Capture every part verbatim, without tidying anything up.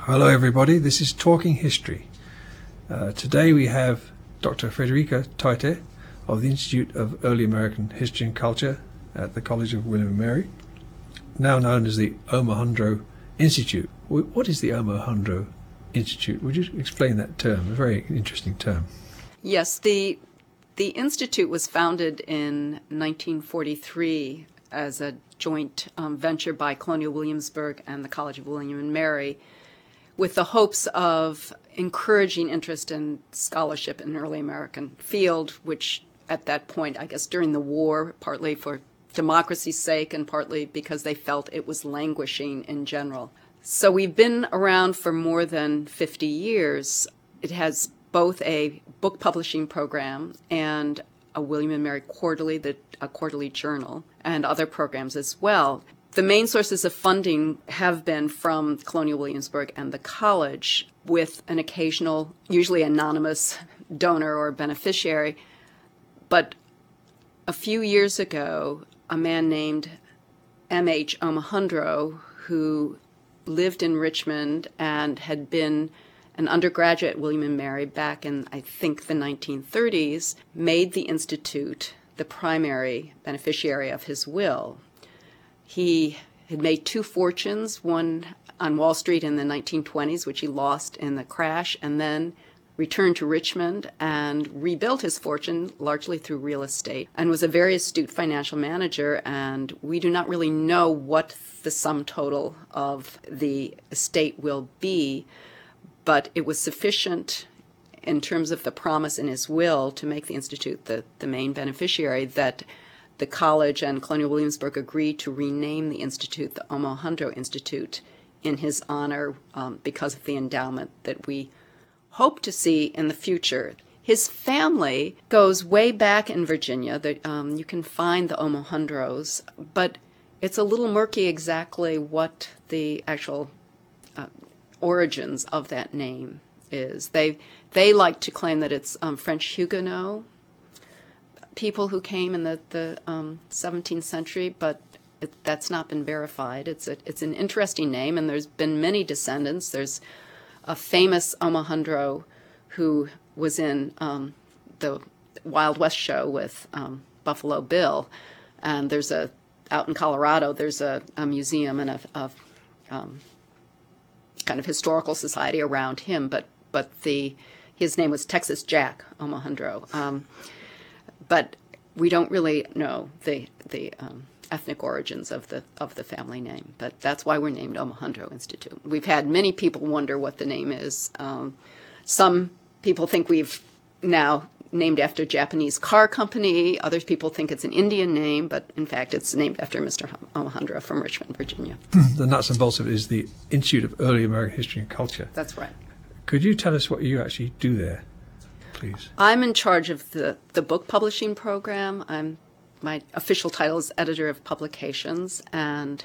Hello everybody, this is Talking History. Uh, today we have Doctor Frederica Teuter of the Institute of Early American History and Culture at the College of William and Mary, now known as the Omohundro Institute. What is the Omohundro Institute? Would you explain that term? A very interesting term. Yes, the the institute was founded in nineteen forty-three as a joint um, venture by Colonial Williamsburg and the College of William and Mary, with the hopes of encouraging interest in scholarship in the early American field, which at that point, I guess during the war, partly for democracy's sake and partly because they felt it was languishing in general. So we've been around for more than fifty years. It has both a book publishing program and a William and Mary Quarterly, the, a quarterly journal, and other programs as well. The main sources of funding have been from Colonial Williamsburg and the college, with an occasional, usually anonymous donor or beneficiary. But a few years ago, a man named M H Omohundro, who lived in Richmond and had been an undergraduate at William and Mary back in, I think, the nineteen thirties, made the institute the primary beneficiary of his will. He had made two fortunes, one on Wall Street in the nineteen twenties, which he lost in the crash, and then returned to Richmond and rebuilt his fortune largely through real estate, and was a very astute financial manager. And we do not really know what the sum total of the estate will be, but it was sufficient in terms of the promise in his will to make the institute the, the main beneficiary that the college and Colonial Williamsburg agreed to rename the institute the Omohundro Institute in his honor um, because of the endowment that we hope to see in the future. His family goes way back in Virginia. The, um, you can find the Omohundros, but it's a little murky exactly what the actual uh, origins of that name is. They they like to claim that it's um, French Huguenot people who came in the, the um, seventeenth century, but it, that's not been verified. It's a, it's an interesting name, and there's been many descendants. There's a famous Omohundro who was in um, the Wild West show with um, Buffalo Bill, and there's a out in Colorado. There's a, a museum and a, a um, kind of historical society around him, but but the his name was Texas Jack Omohundro. Um, But we don't really know the the um, ethnic origins of the of the family name. But that's why we're named Omohundro Institute. We've had many people wonder what the name is. Um, some people think we've now named after a Japanese car company. Other people think it's an Indian name, but in fact it's named after Mister Omohundro from Richmond, Virginia. The nuts and bolts of it is the Institute of Early American History and Culture. That's right. Could you tell us what you actually do there, please? I'm in charge of the, the book publishing program. I'm my official title is editor of publications, and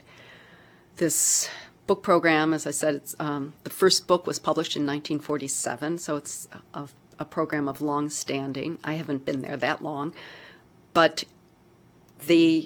this book program, as I said, it's um, the first book was published in nineteen forty-seven, so it's a, a program of long standing. I haven't been there that long, but the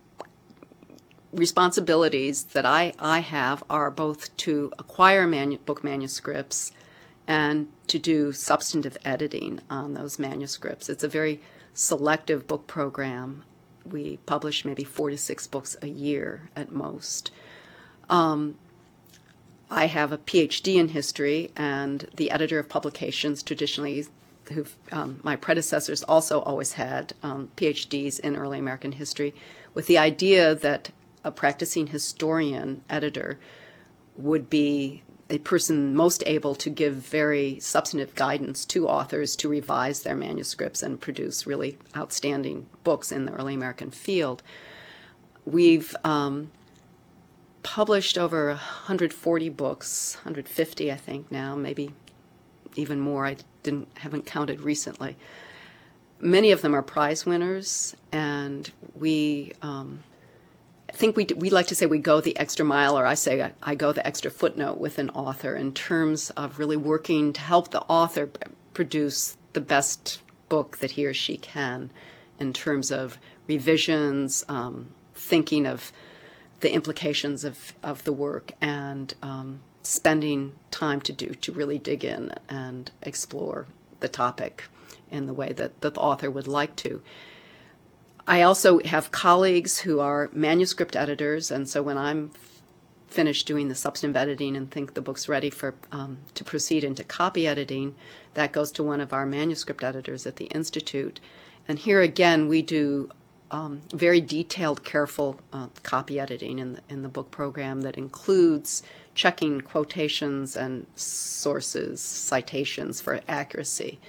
responsibilities that I, I have are both to acquire manu- book manuscripts and to do substantive editing on those manuscripts. It's a very selective book program. We publish maybe four to six books a year at most. Um, I have a P H D in history, and the editor of publications traditionally, who um, my predecessors also always had um, P H Ds in early American history, with the idea that a practicing historian editor would be a person most able to give very substantive guidance to authors to revise their manuscripts and produce really outstanding books in the early American field. We've um, published over one hundred forty books, one hundred fifty I think now, maybe even more. I didn't haven't counted recently. Many of them are prize winners, and we um, I think we we like to say we go the extra mile, or I say I, I go the extra footnote with an author in terms of really working to help the author p- produce the best book that he or she can, in terms of revisions, um, thinking of the implications of, of the work, and um, spending time to do, to really dig in and explore the topic in the way that, that the author would like to. I also have colleagues who are manuscript editors, and so when I'm finished doing the substantive editing and think the book's ready for um, to proceed into copy editing, that goes to one of our manuscript editors at the Institute. And here again, we do um, very detailed, careful uh, copy editing in the, in the book program that includes checking quotations and sources, citations for accuracy.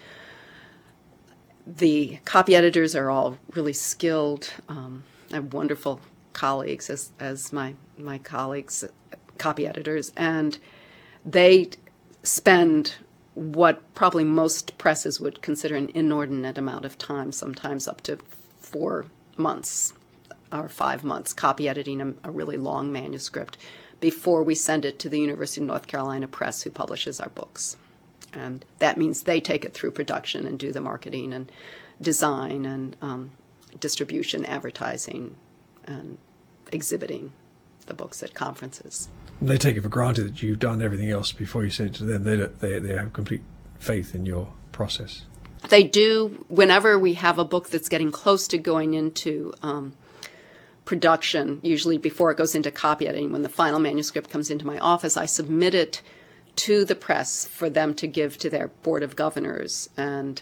The copy editors are all really skilled. Um, I have wonderful colleagues as, as my, my colleagues, copy editors, and they spend what probably most presses would consider an inordinate amount of time, sometimes up to four months or five months, copy editing a, a really long manuscript before we send it to the University of North Carolina Press, who publishes our books. And that means they take it through production and do the marketing and design and um, distribution, advertising, and exhibiting the books at conferences. They take it for granted that you've done everything else before you send it to them. They, they, they have complete faith in your process. They do. Whenever we have a book that's getting close to going into um, production, usually before it goes into copy editing, when the final manuscript comes into my office, I submit it to the press for them to give to their board of governors. And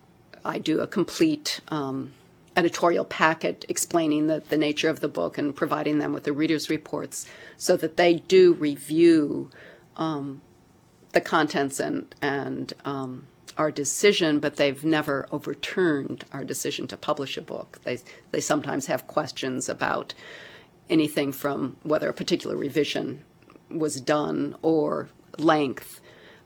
I do a complete um, editorial packet explaining the, the nature of the book and providing them with the reader's reports so that they do review um, the contents and, and um, our decision, but they've never overturned our decision to publish a book. They, they sometimes have questions about anything from whether a particular revision was done or length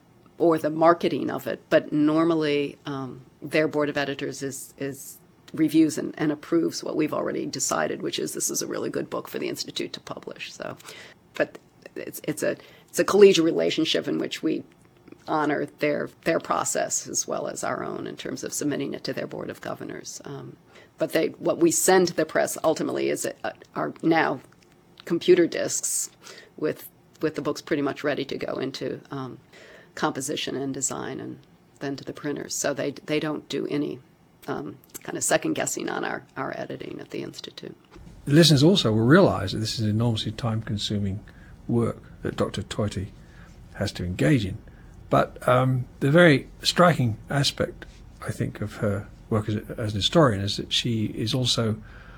or the marketing of it, but normally um, their board of editors is, is reviews and, and approves what we've already decided, which is this is a really good book for the Institute to publish. So, but it's it's a it's a collegial relationship in which we honor their their process as well as our own in terms of submitting it to their board of governors. Um, but they what we send to the press ultimately is a, are now computer discs with with the books pretty much ready to go into um, composition and design and then to the printers. So they they don't do any um, kind of second guessing on our, our editing at the Institute. The listeners also will realize that this is an enormously time consuming work that Doctor Toite has to engage in. But um, the very striking aspect, I think, of her work as, a, as an historian is that she is also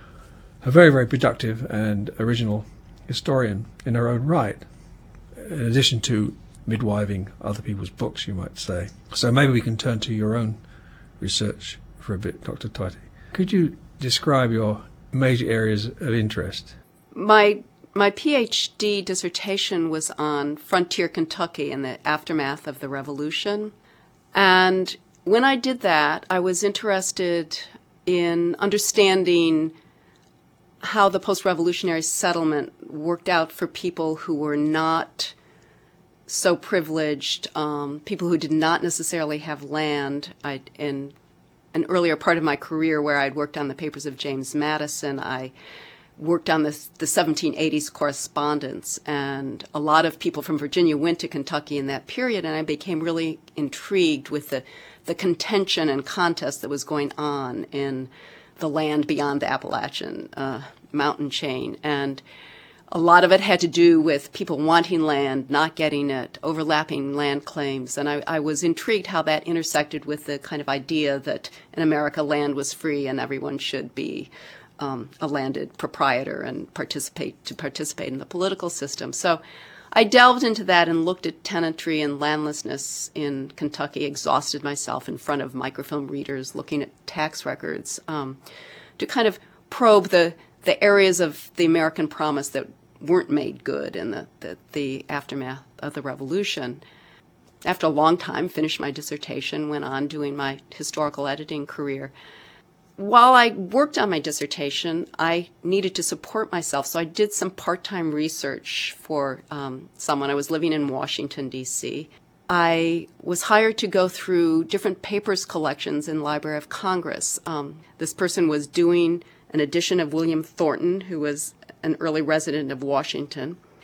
a very, very productive and original historian in her own right, in addition to midwiving other people's books, you might say. So maybe we can turn to your own research for a bit, Doctor Toite. Could you describe your major areas of interest? My my PhD dissertation was on frontier Kentucky and the aftermath of the Revolution. And when I did that, I was interested in understanding how the post-revolutionary settlement worked out for people who were not so privileged, um, people who did not necessarily have land. I, in an earlier part of my career where I'd worked on the papers of James Madison, I worked on the, the seventeen eighties correspondence, and a lot of people from Virginia went to Kentucky in that period, and I became really intrigued with the, the contention and contest that was going on in the land beyond the Appalachian uh, mountain chain. And a lot of it had to do with people wanting land, not getting it, overlapping land claims. And I, I was intrigued how that intersected with the kind of idea that in America land was free and everyone should be um, a landed proprietor and participate to participate in the political system. So I delved into that and looked at tenantry and landlessness in Kentucky, exhausted myself in front of microfilm readers, looking at tax records, um, to kind of probe the the areas of the American promise that weren't made good in the, the, the aftermath of the Revolution. After a long time, finished my dissertation, went on doing my historical editing career. While I worked on my dissertation, I needed to support myself, so I did some part-time research for um, someone. I was living in Washington, D C I was hired to go through different papers collections in the Library of Congress. Um, this person was doing an edition of William Thornton, who was an early resident of Washington.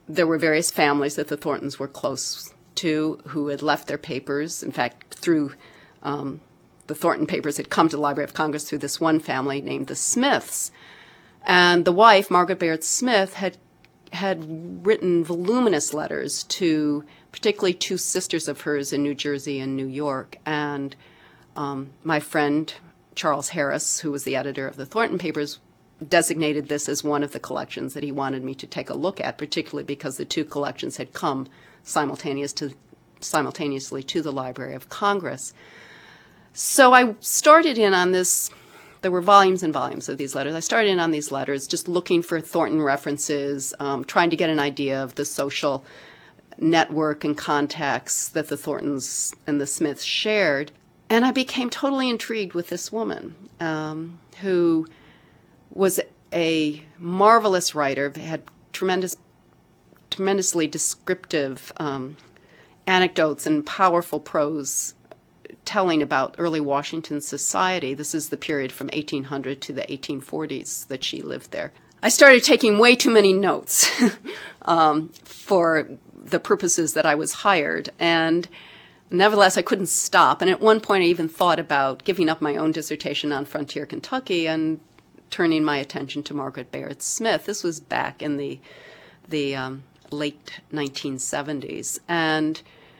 there were various families that the Thorntons were close to who had left their papers. In fact, through um, the Thornton papers had come to the Library of Congress through this one family named the Smiths. And the wife, Margaret Bayard Smith, had had written voluminous letters to particularly two sisters of hers in New Jersey and New York. And um, my friend, Charles Harris, who was the editor of the Thornton papers, designated this as one of the collections that he wanted me to take a look at, particularly because the two collections had come simultaneous to, simultaneously to the Library of Congress. So I started in on this. There were volumes and volumes of these letters. I started in on these letters just looking for Thornton references, um, trying to get an idea of the social network and contacts that the Thorntons and the Smiths shared. And I became totally intrigued with this woman um, who was a marvelous writer, had tremendous, tremendously descriptive um, anecdotes and powerful prose telling about early Washington society. This is the period from eighteen hundred to the eighteen forties that she lived there. I started taking way too many notes um, for the purposes that I was hired, and nevertheless, I couldn't stop. And at one point, I even thought about giving up my own dissertation on Frontier Kentucky and turning my attention to Margaret Bayard Smith. This was back in the the um, late nineteen seventies, and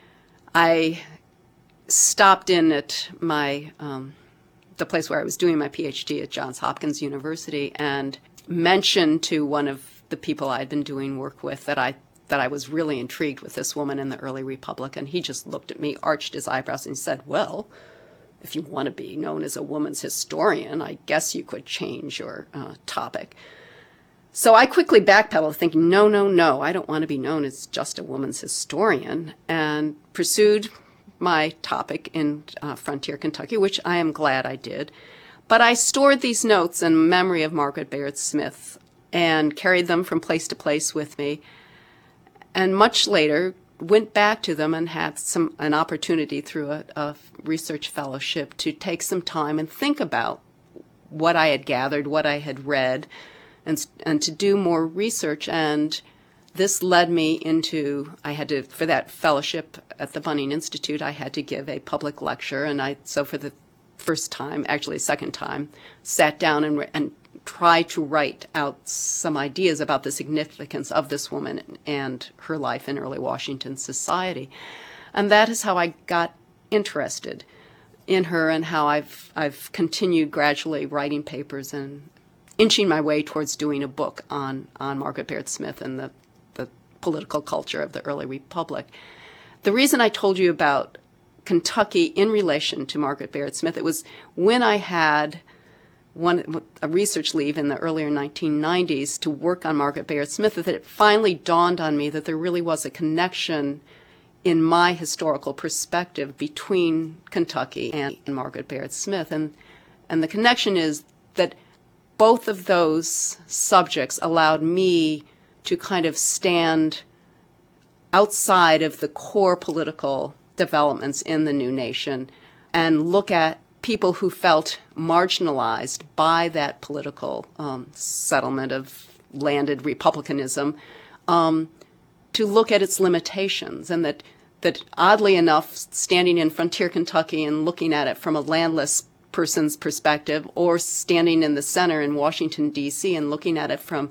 I stopped in at my um, the place where I was doing my PhD at Johns Hopkins University and mentioned to one of the people I'd been doing work with that I that I was really intrigued with this woman in the early Republic, and he just looked at me, arched his eyebrows, and said, "Well, if you want to be known as a woman's historian, I guess you could change your uh, topic." So I quickly backpedaled, thinking, no, no, no, I don't want to be known as just a woman's historian, and pursued my topic in uh, Frontier Kentucky, which I am glad I did. But I stored these notes in memory of Margaret Bayard Smith and carried them from place to place with me, and much later went back to them and had some an opportunity through a, a research fellowship to take some time and think about what I had gathered, what I had read, and and to do more research. And this led me into, I had to, for that fellowship at the Bunning Institute, I had to give a public lecture, and I, so for the first time, actually second time, sat down and, and tried to write out some ideas about the significance of this woman and her life in early Washington society. And that is how I got interested in her, and how I've I've continued gradually writing papers and inching my way towards doing a book on, on Margaret Bayard Smith and the, the political culture of the early Republic. The reason I told you about Kentucky in relation to Margaret Bayard Smith, it was when I had one a research leave in the earlier nineteen nineties to work on Margaret Bayard Smith that it finally dawned on me that there really was a connection in my historical perspective between Kentucky and Margaret Bayard Smith. And, and the connection is that both of those subjects allowed me to kind of stand outside of the core political developments in the new nation and look at people who felt marginalized by that political um, settlement of landed republicanism, um, to look at its limitations, and that, that oddly enough, standing in Frontier Kentucky and looking at it from a landless person's perspective, or standing in the center in Washington, D C, and looking at it from,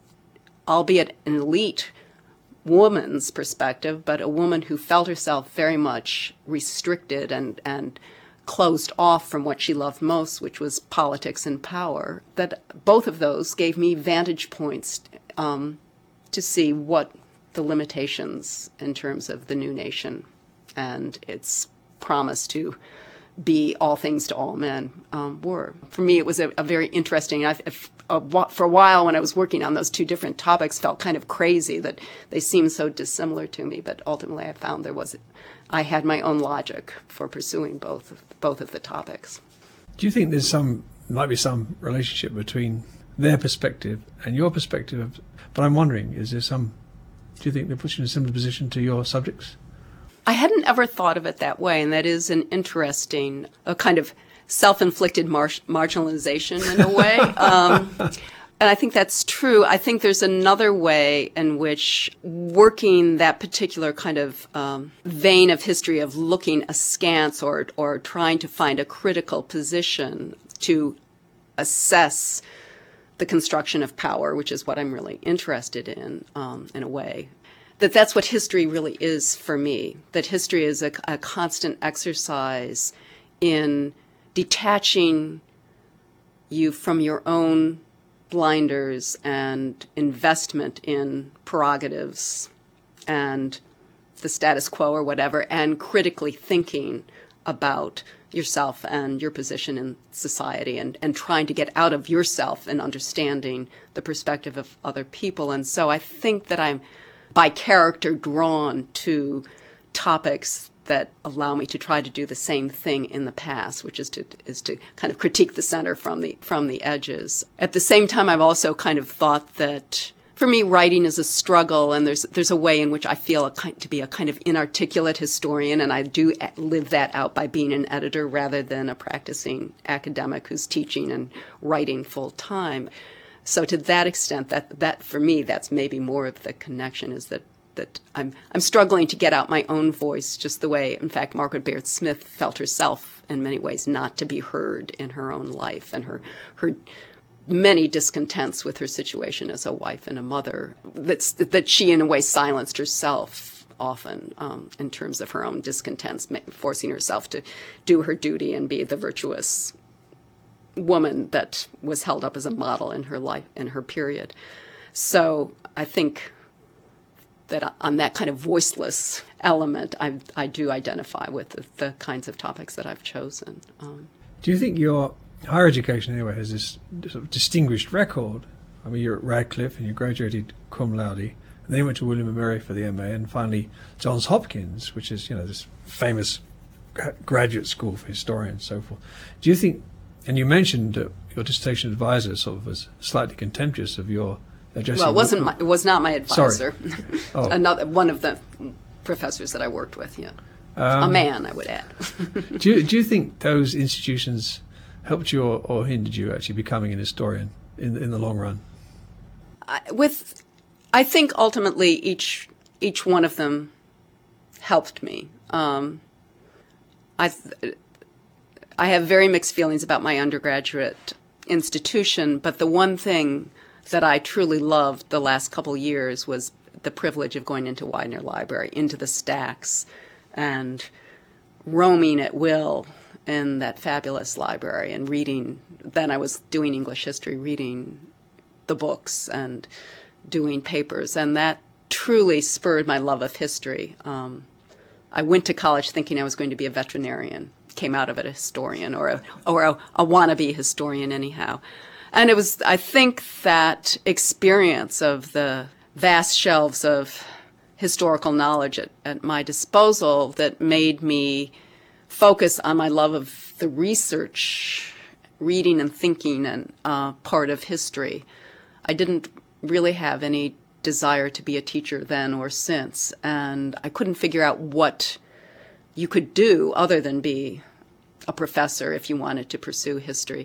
albeit an elite woman's perspective, but a woman who felt herself very much restricted and, and closed off from what she loved most, which was politics and power, that both of those gave me vantage points um, to see what the limitations in terms of the new nation and its promise to be all things to all men um, were. For me, it was a, a very interesting, I, a, a, for a while when I was working on those two different topics, felt kind of crazy that they seemed so dissimilar to me, but ultimately I found there was, I had my own logic for pursuing both of, both of the topics. Do you think there's some, might be some relationship between their perspective and your perspective? But I'm wondering, is there some, do you think they put you in a similar position to your subjects? I hadn't ever thought of it that way, and that is an interesting, a kind of self-inflicted mar- marginalization in a way. um, And I think that's true. I think there's another way in which working that particular kind of um, vein of history of looking askance or or trying to find a critical position to assess the construction of power, which is what I'm really interested in, um, in a way, that that's what history really is for me, that history is a, a constant exercise in detaching you from your own blinders and investment in prerogatives and the status quo or whatever, and critically thinking about yourself and your position in society, and, and trying to get out of yourself and understanding the perspective of other people. And so I think that I'm by character drawn to topics that allow me to try to do the same thing in the past, which is to is to kind of critique the center from the from the edges. At the same time, I've also kind of thought that for me, writing is a struggle, and there's there's a way in which I feel a kind, to be a kind of inarticulate historian, and I do live that out by being an editor rather than a practicing academic who's teaching and writing full time. So to that extent, that that for me, that's maybe more of the connection, is that that I'm I'm struggling to get out my own voice, just the way, in fact, Margaret Baird Smith felt herself in many ways not to be heard in her own life, and her her many discontents with her situation as a wife and a mother, that's that she in a way silenced herself often um, in terms of her own discontents, forcing herself to do her duty and be the virtuous woman that was held up as a model in her life, in her period. So I think that on that kind of voiceless element, I, I do identify with the, the kinds of topics that I've chosen. Um, Do you think your higher education, anyway, has this sort of distinguished record? I mean, you're at Radcliffe and you graduated cum laude, and then you went to William and Mary for the M A, and finally Johns Hopkins, which is, you know, this famous graduate school for historians and so forth. Do you think, and you mentioned uh, your dissertation advisor sort of was slightly contemptuous of your addressing. Well, it wasn't my, it was not my advisor. Oh. Another one of the professors that I worked with. Yeah, um, a man, I would add. do you do you think those institutions helped you or, or hindered you actually becoming an historian in in the long run? I, with, I think ultimately each each one of them helped me. Um, I I have very mixed feelings about my undergraduate institution, but the one thing that I truly loved the last couple years was the privilege of going into Widener Library, into the stacks, and roaming at will in that fabulous library and reading. Then I was doing English history, reading the books and doing papers, and that truly spurred my love of history. Um, I went to college thinking I was going to be a veterinarian, came out of it a historian, or a, or a, a wannabe historian anyhow. And it was, I think, that experience of the vast shelves of historical knowledge at, at my disposal that made me focus on my love of the research, reading and thinking, and uh, part of history. I didn't really have any desire to be a teacher then or since, and I couldn't figure out what you could do other than be a professor if you wanted to pursue history.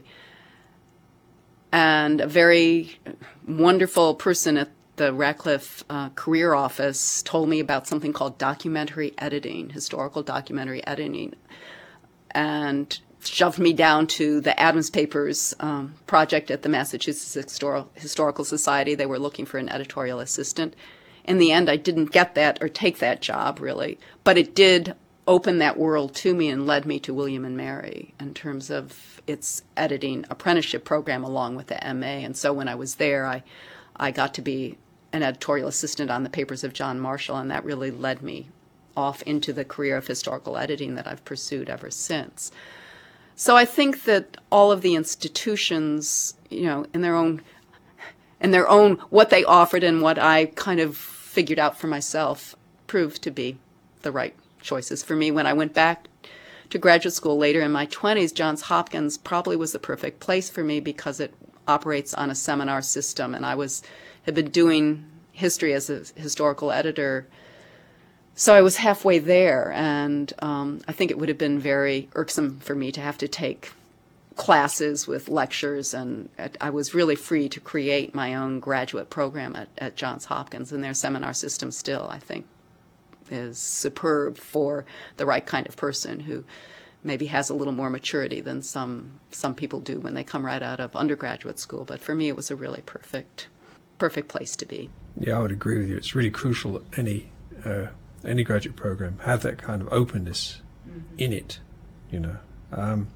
And a very wonderful person at the Radcliffe uh, Career Office told me about something called documentary editing, historical documentary editing, and shoved me down to the Adams Papers um, project at the Massachusetts Histor- Historical Society. They were looking for an editorial assistant. In the end, I didn't get that or take that job, really, but it did open that world to me and led me to William and Mary in terms of its editing apprenticeship program along with the M A. And so when I was there, I, I got to be an editorial assistant on the papers of John Marshall, and that really led me off into the career of historical editing that I've pursued ever since. So I think that all of the institutions, you know, in their own, in their own, what they offered and what I kind of figured out for myself proved to be the right choices for me. When I went back to graduate school later in my twenties, Johns Hopkins probably was the perfect place for me because it operates on a seminar system, and I was had been doing history as a historical editor, so I was halfway there, and um, I think it would have been very irksome for me to have to take classes with lectures, and I was really free to create my own graduate program at, at Johns Hopkins, and their seminar system still, I think, is superb for the right kind of person who maybe has a little more maturity than some some people do when they come right out of undergraduate school. But for me, it was a really perfect, perfect place to be. Yeah, I would agree with you. It's really crucial that any uh, any graduate program have that kind of openness mm-hmm. in it, you know. Um,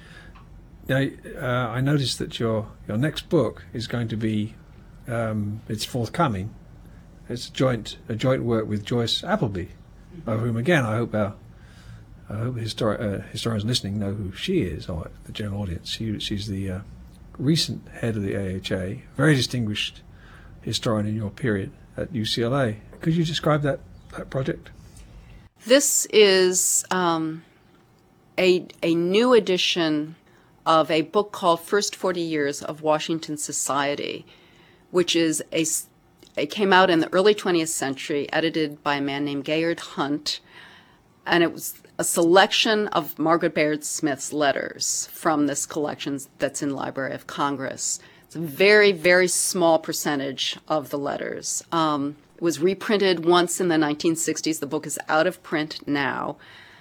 now, uh, I noticed that your your next book is going to be um, it's forthcoming. It's a joint a joint work with Joyce Appleby, mm-hmm. of whom again I hope our I hope histori- uh, historians listening know who she is, or the general audience. She, she's the uh, recent head of the A H A, very distinguished historian in your period at U C L A. Could you describe that, that project? This is um, a, a new edition of a book called First forty Years of Washington Society, which is a, it came out in the early twentieth century, edited by a man named Gaillard Hunt, and it was a selection of Margaret Bayard Smith's letters from this collection that's in Library of Congress. It's a very, very small percentage of the letters. Um, it was reprinted once in the nineteen sixties. The book is out of print now.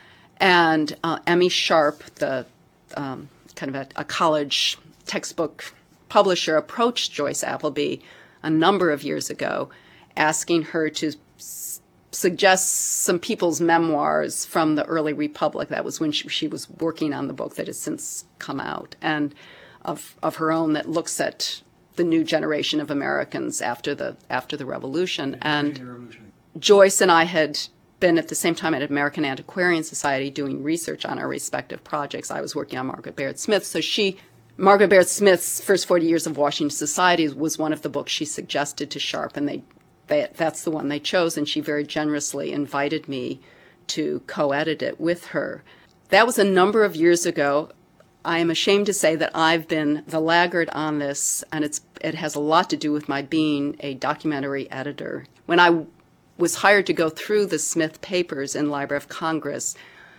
And uh, Emmy Sharp, the um, kind of a, a college textbook publisher, approached Joyce Appleby a number of years ago, asking her to s- suggest some people's memoirs from the early Republic. That was when she, she was working on the book that has since come out, and of of her own that looks at the new generation of Americans after the after the Revolution. And Joyce and I had been at the same time at American Antiquarian Society doing research on our respective projects. I was working on Margaret Bayard Smith, so she, Margaret Bayard Smith's First forty Years of Washington Society was one of the books she suggested to Sharp, and they, they that's the one they chose, and she very generously invited me to co-edit it with her. That was a number of years ago. I am ashamed to say that I've been the laggard on this, and it's it has a lot to do with my being a documentary editor. When I was hired to go through the Smith papers in Library of Congress,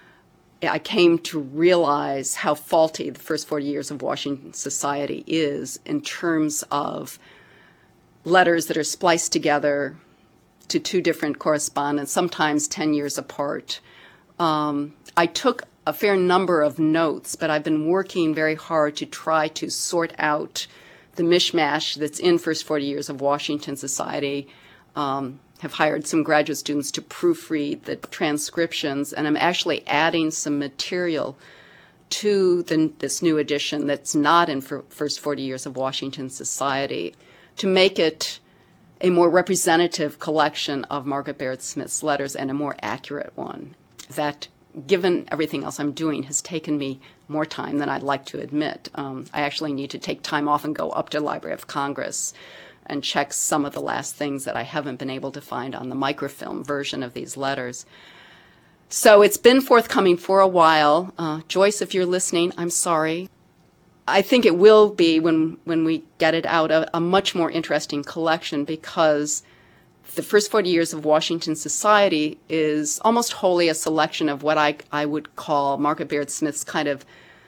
I came to realize how faulty the First forty Years of Washington Society is in terms of letters that are spliced together to two different correspondents, sometimes ten years apart. Um, I took a fair number of notes, but I've been working very hard to try to sort out the mishmash that's in First forty Years of Washington Society. Um, have hired some graduate students to proofread the transcriptions, and I'm actually adding some material to the, this new edition that's not in First forty Years of Washington Society to make it a more representative collection of Margaret Bayard Smith's letters and a more accurate one. That, given everything else I'm doing, has taken me more time than I'd like to admit. Um, I actually need to take time off and go up to Library of Congress and check some of the last things that I haven't been able to find on the microfilm version of these letters. So it's been forthcoming for a while. Uh, Joyce, if you're listening, I'm sorry. I think it will be, when, when we get it out, a, a much more interesting collection, because the First forty Years of Washington Society is almost wholly a selection of what I, I would call Margaret Bayard Smith's kind of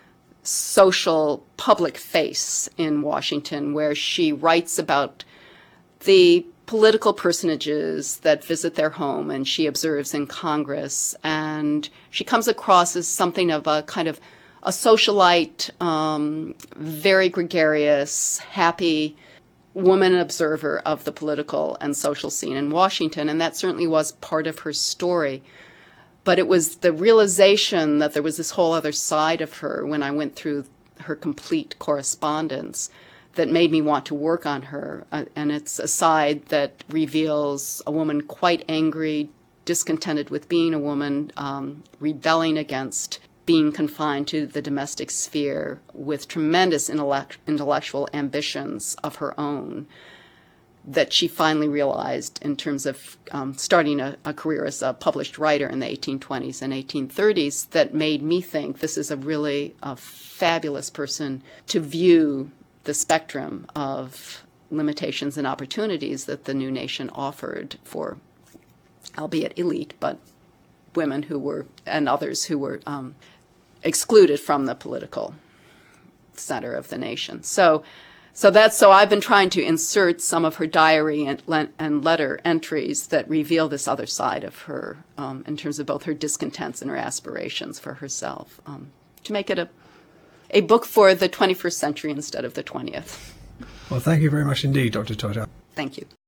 social public face in Washington, where she writes about the political personages that visit their home and she observes in Congress. And she comes across as something of a kind of a socialite, um, very gregarious, happy woman observer of the political and social scene in Washington. And that certainly was part of her story. But it was the realization that there was this whole other side of her when I went through her complete correspondence that made me want to work on her. Uh, and it's a side that reveals a woman quite angry, discontented with being a woman, um, rebelling against being confined to the domestic sphere, with tremendous intellect- intellectual ambitions of her own, that she finally realized in terms of um, starting a, a career as a published writer in the eighteen twenties and eighteen thirties, that made me think this is a really a fabulous person to view the spectrum of limitations and opportunities that the new nation offered for, albeit elite, but women who were, and others who were um, excluded from the political center of the nation. So, so that's so I've been trying to insert some of her diary and, and letter entries that reveal this other side of her, um, in terms of both her discontents and her aspirations for herself, um, to make it a a book for the twenty-first century instead of the twentieth. Well, thank you very much indeed, Doctor Teuter. Thank you.